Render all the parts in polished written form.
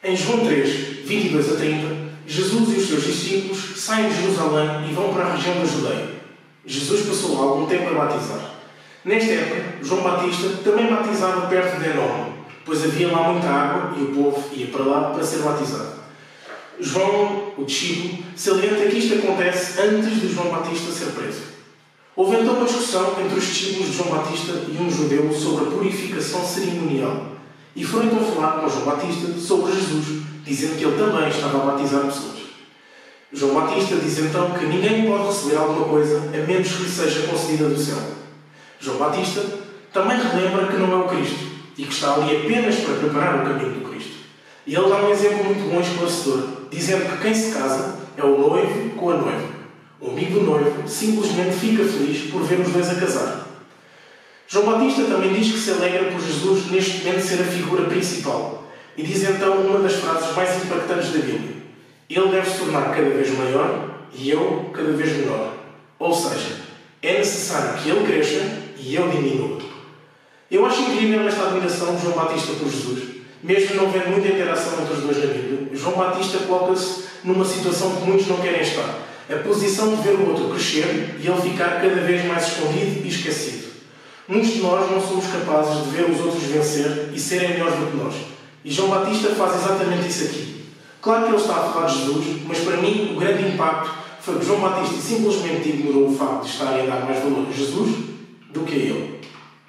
Em João 3, 22 a 30, Jesus e os seus discípulos saem de Jerusalém e vão para a região da Judeia. Jesus passou algum tempo a batizar. Nesta época, João Batista também batizava perto de Enón, pois havia lá muita água e o povo ia para lá para ser batizado. João, o discípulo, salienta que isto acontece antes de João Batista ser preso. Houve então uma discussão entre os discípulos de João Batista e um judeu sobre a purificação cerimonial. E foram então falar com João Batista sobre Jesus, dizendo que ele também estava a batizar pessoas. João Batista diz então que ninguém pode receber alguma coisa a menos que lhe seja concedida do céu. João Batista também relembra que não é o Cristo e que está ali apenas para preparar o caminho do Cristo. E ele dá um exemplo muito bom e esclarecedor, dizendo que quem se casa é o noivo com a noiva. O amigo do noivo simplesmente fica feliz por ver os dois a casar. João Batista também diz que se alegra por Jesus neste momento ser a figura principal e diz então uma das frases mais impactantes da Bíblia: ele deve se tornar cada vez maior e eu cada vez menor. Ou seja, é necessário que ele cresça e eu diminua. Eu acho incrível esta admiração de João Batista por Jesus. Mesmo não vendo muita interação entre os dois na Bíblia, João Batista coloca-se numa situação que muitos não querem estar. A posição de ver o outro crescer e ele ficar cada vez mais escondido e esquecido. Muitos de nós não somos capazes de ver os outros vencer e serem melhores do que nós. E João Batista faz exatamente isso aqui. Claro que ele está a falar de Jesus, mas para mim o grande impacto foi que João Batista simplesmente ignorou o facto de estarem a dar mais valor a Jesus do que a ele.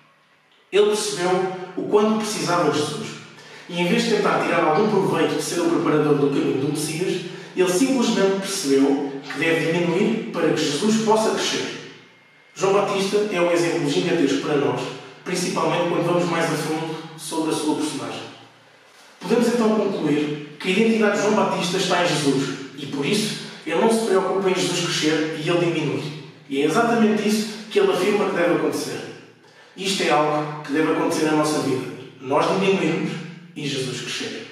Ele percebeu o quanto precisava de Jesus. E em vez de tentar tirar algum proveito de ser o preparador do caminho do Messias, ele simplesmente percebeu que deve diminuir para que Jesus possa crescer. João Batista é um exemplo gigantesco para nós, principalmente quando vamos mais a fundo sobre a sua personagem. Podemos então concluir que a identidade de João Batista está em Jesus e, por isso, ele não se preocupa em Jesus crescer e ele diminui. E é exatamente isso que ele afirma que deve acontecer. Isto é algo que deve acontecer na nossa vida. Nós diminuirmos e Jesus crescer.